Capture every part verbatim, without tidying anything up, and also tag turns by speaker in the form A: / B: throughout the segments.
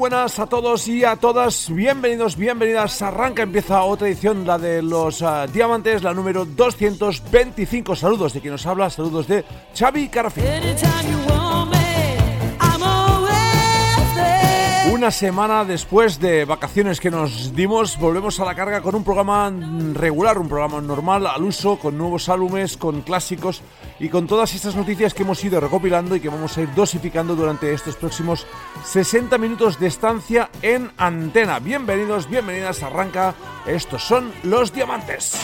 A: buenas a todos y a todas, bienvenidos, bienvenidas. Arranca, empieza otra edición, la de los uh, Diamantes, la número doscientos veinticinco. Saludos de quien nos habla, saludos de Xavi Carafín. Una semana después de vacaciones que nos dimos, volvemos a la carga con un programa regular, un programa normal, al uso, con nuevos álbumes, con clásicos y con todas estas noticias que hemos ido recopilando y que vamos a ir dosificando durante estos próximos sesenta minutos de estancia en antena. Bienvenidos, bienvenidas, arranca. Estos son los Diamantes.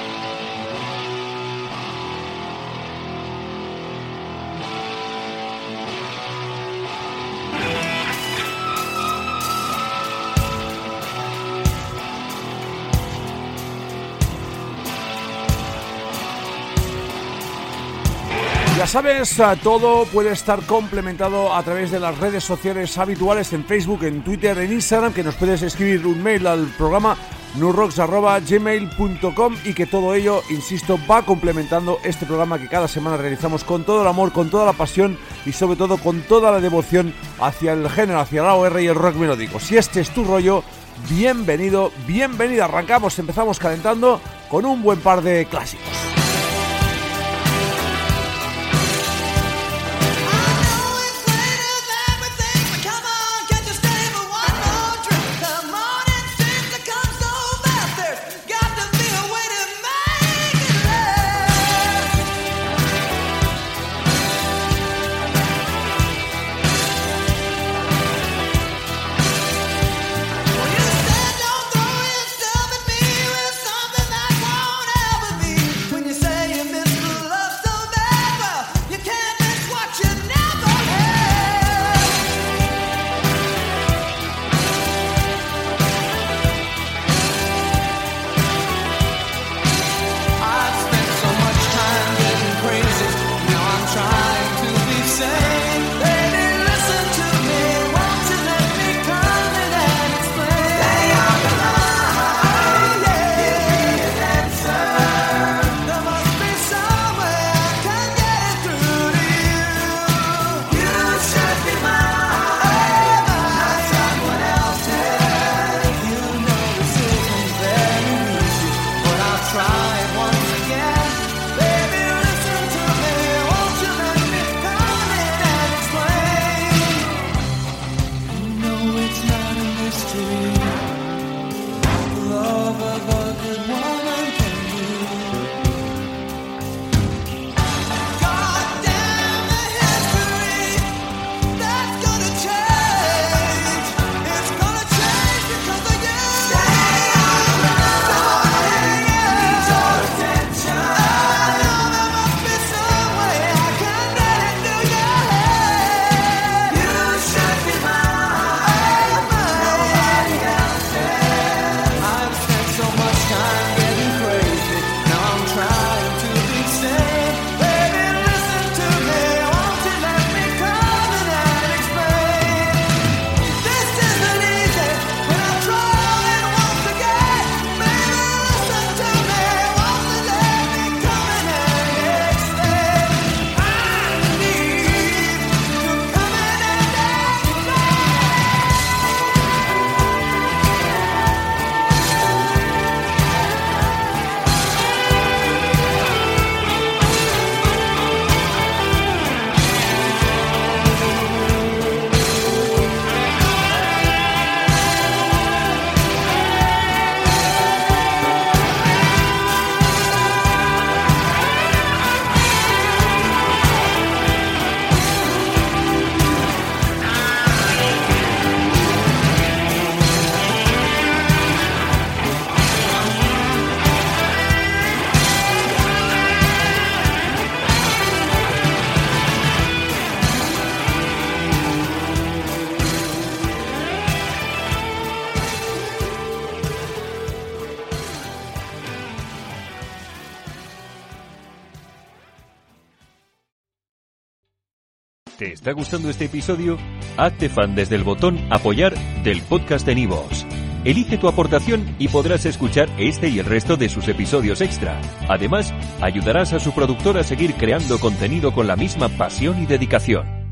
A: Ya sabes, todo puede estar complementado a través de las redes sociales habituales, en Facebook, en Twitter, en Instagram, que nos puedes escribir un mail al programa nurrocks arroba gmail punto com y que todo ello, insisto, va complementando este programa que cada semana realizamos con todo el amor, con toda la pasión y sobre todo con toda la devoción hacia el género, hacia el A O R y el rock melódico. Si este es tu rollo, bienvenido, bienvenida. Arrancamos, empezamos calentando con un buen par de clásicos.
B: ¿Te está gustando este episodio? Hazte fan desde el botón Apoyar del podcast de Nivos. Elige tu aportación y podrás escuchar este y el resto de sus episodios extra. Además, ayudarás a su productor a seguir creando contenido con la misma pasión y dedicación.